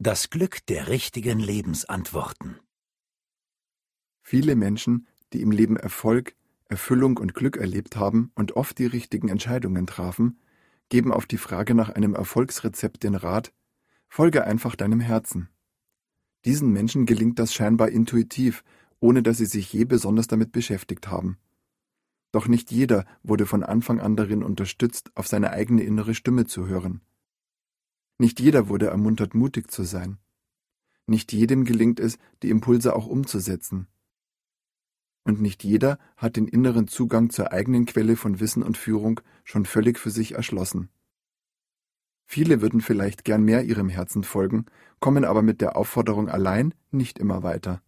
Das Glück der richtigen Lebensantworten. Viele Menschen, die im Leben Erfolg, Erfüllung und Glück erlebt haben und oft die richtigen Entscheidungen trafen, geben auf die Frage nach einem Erfolgsrezept den Rat: Folge einfach deinem Herzen. Diesen Menschen gelingt das scheinbar intuitiv, ohne dass sie sich je besonders damit beschäftigt haben. Doch nicht jeder wurde von Anfang an darin unterstützt, auf seine eigene innere Stimme zu hören. Nicht jeder wurde ermuntert, mutig zu sein. Nicht jedem gelingt es, die Impulse auch umzusetzen. Und nicht jeder hat den inneren Zugang zur eigenen Quelle von Wissen und Führung schon völlig für sich erschlossen. Viele würden vielleicht gern mehr ihrem Herzen folgen, kommen aber mit der Aufforderung allein nicht immer weiter.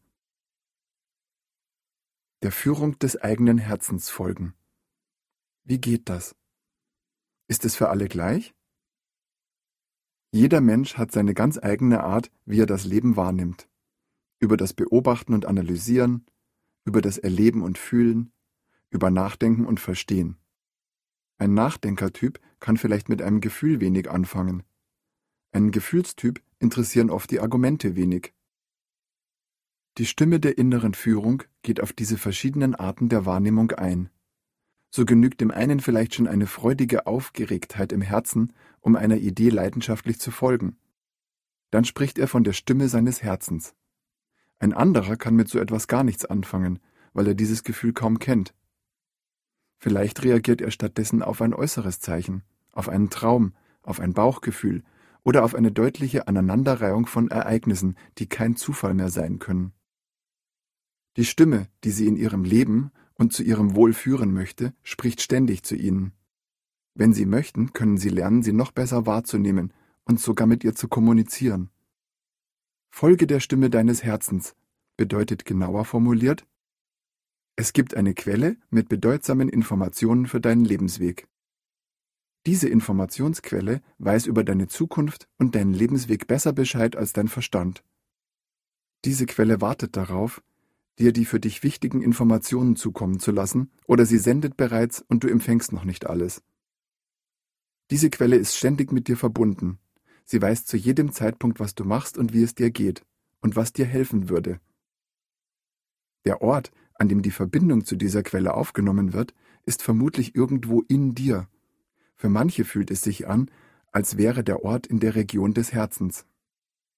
Der Führung des eigenen Herzens folgen. Wie geht das? Ist es für alle gleich? Jeder Mensch hat seine ganz eigene Art, wie er das Leben wahrnimmt. Über das Beobachten und Analysieren, über das Erleben und Fühlen, über Nachdenken und Verstehen. Ein Nachdenkertyp kann vielleicht mit einem Gefühl wenig anfangen. Einen Gefühlstyp interessieren oft die Argumente wenig. Die Stimme der inneren Führung geht auf diese verschiedenen Arten der Wahrnehmung ein. So genügt dem einen vielleicht schon eine freudige Aufgeregtheit im Herzen, um einer Idee leidenschaftlich zu folgen. Dann spricht er von der Stimme seines Herzens. Ein anderer kann mit so etwas gar nichts anfangen, weil er dieses Gefühl kaum kennt. Vielleicht reagiert er stattdessen auf ein äußeres Zeichen, auf einen Traum, auf ein Bauchgefühl oder auf eine deutliche Aneinanderreihung von Ereignissen, die kein Zufall mehr sein können. Die Stimme, die sie in ihrem Leben und zu ihrem Wohl führen möchte, spricht ständig zu ihnen. Wenn sie möchten, können sie lernen, sie noch besser wahrzunehmen und sogar mit ihr zu kommunizieren. Folge der Stimme deines Herzens bedeutet genauer formuliert: Es gibt eine Quelle mit bedeutsamen Informationen für deinen Lebensweg. Diese Informationsquelle weiß über deine Zukunft und deinen Lebensweg besser Bescheid als dein Verstand. Diese Quelle wartet darauf, dir die für dich wichtigen Informationen zukommen zu lassen, oder sie sendet bereits und du empfängst noch nicht alles. Diese Quelle ist ständig mit dir verbunden. Sie weiß zu jedem Zeitpunkt, was du machst und wie es dir geht und was dir helfen würde. Der Ort, an dem die Verbindung zu dieser Quelle aufgenommen wird, ist vermutlich irgendwo in dir. Für manche fühlt es sich an, als wäre der Ort in der Region des Herzens.